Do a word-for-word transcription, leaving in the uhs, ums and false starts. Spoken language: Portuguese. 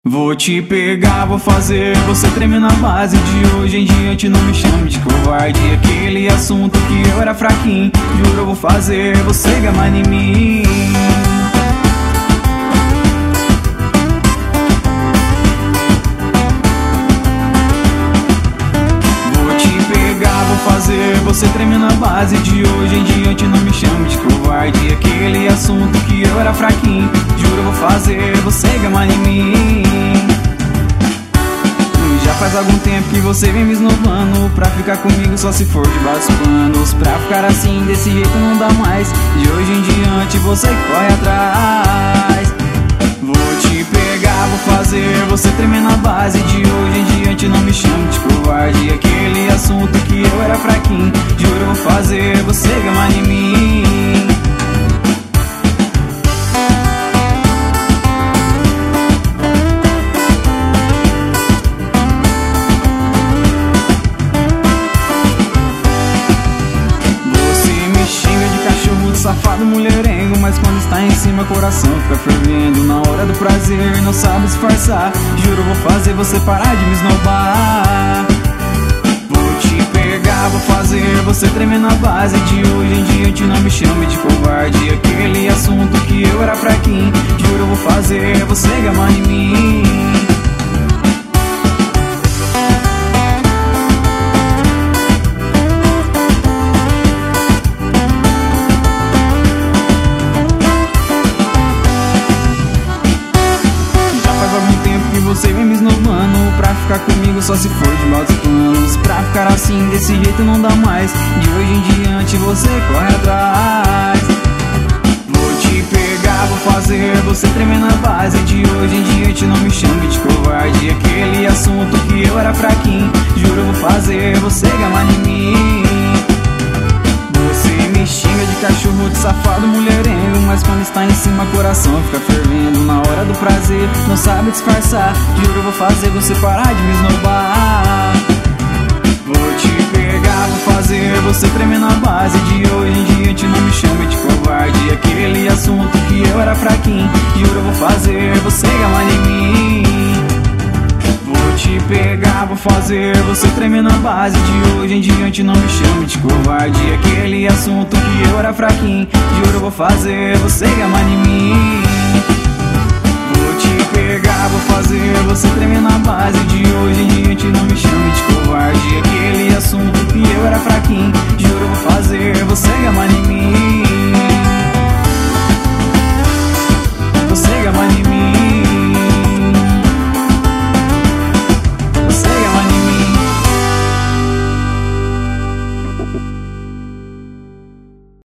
Vou te pegar, vou fazer você tremer na base. De hoje em diante não me chame de covarde. Aquele assunto que eu era fraquinho, juro eu vou fazer você gamar em mim. Vou te pegar, vou fazer você tremer na base. De hoje em diante não me chame de covarde. Aquele assunto que eu era fraquinho, juro eu vou fazer você gamar em mim. Já faz algum tempo que você vem me esnobando. Pra ficar comigo só se for debaixo dos panos. Pra ficar assim, desse jeito não dá mais. De hoje em diante você corre atrás. Vou te pegar, vou fazer você tremer na base. De hoje em diante não me chame de covarde. Aquele assunto que eu era fraquinho, juro eu vou fazer você gamar em mim. Safado mulherengo, mas quando está em cima coração fica fervendo. Na hora do prazer não sabe disfarçar. Juro vou fazer você parar de me esnobar. Vou te pegar, vou fazer você tremer na base. De hoje em diante não me chame de covarde. Aquele assunto que eu era fraquinho, juro vou fazer você gamar em mim. Você vem me esnobando. Pra ficar comigo só se for de maus planos. Pra ficar assim, desse jeito não dá mais. De hoje em diante você corre atrás. Vou te pegar, vou fazer você tremer na base. De hoje em diante não me chame de covarde. Aquele assunto que eu era fraquinho, juro eu vou fazer você gamar em mim. Você me xinga de cachorro, de safado mulherengo, mas quando está em cima coração fica fervendo. Na hora do prazer não sabe disfarçar. Juro eu vou fazer você parar de me esnobar. Vou te pegar, vou fazer você tremer na base. De hoje em diante não me chame de covarde. Aquele assunto que eu era fraquinho, juro eu vou fazer você gamar em mim. Vou te pegar, vou fazer você tremer na base. De hoje em diante não me chame de covarde. Aquele assunto que eu era fraquinho, juro eu vou fazer você gamar em mim. Vou te pegar, vou fazer